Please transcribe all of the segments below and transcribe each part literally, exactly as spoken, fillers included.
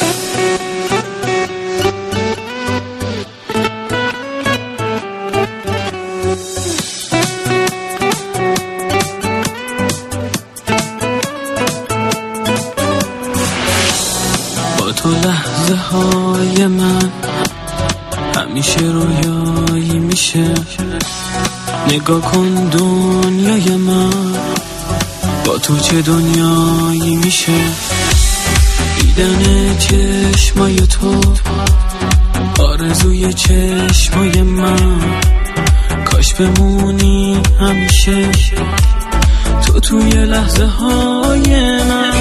تو لحظه های من همیشه رویایی میشه. نگاه کن دنیای من با تو چه دنیایی میشه. دیدن چشمای تو آرزوی چشمای من. کاش بمونی همیشه تو توی لحظه های من.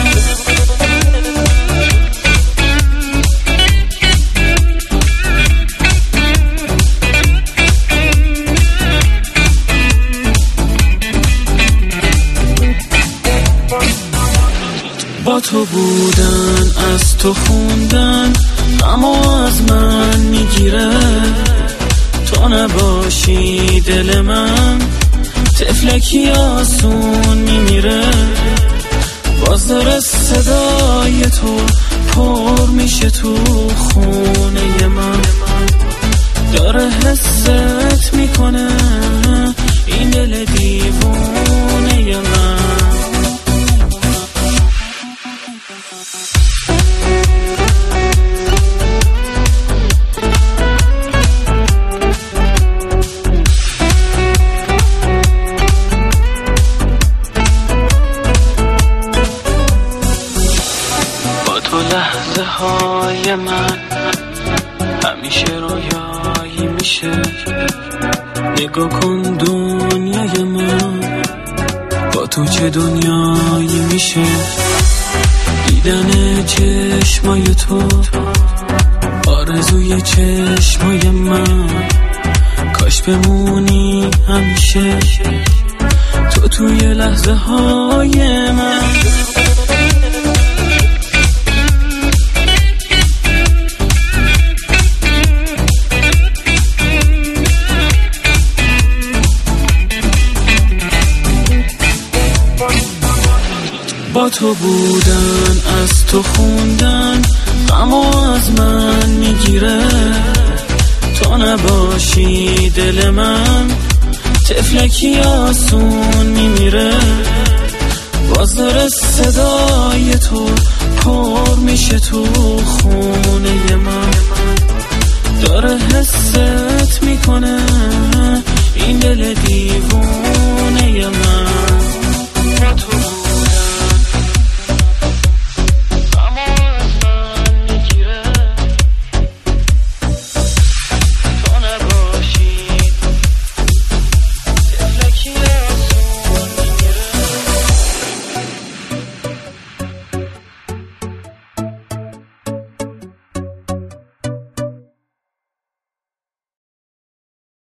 با تو بودن از تو خوندن اما از من میگیره. تو نباشی دل من طفلکی آسون میمیره. باز داره صدای تو پر میشه تو خونه من. داره حست میکنه این دل دیوونه من. تو لحظه های من همیشه رویایی میشه. نگاه کن دنیای من با تو چه دنیایی میشه. دیدن چشمای تو آرزوی چشمای من. کاش بمونی همیشه تو توی لحظه های من. با تو بودن از تو خوندن غمو از من میگیره. تو نباشی دل من طفلکی آسون میمیره. باز داره صدای تو پر میشه تو خونه من. داره حست میکنه این دل دیو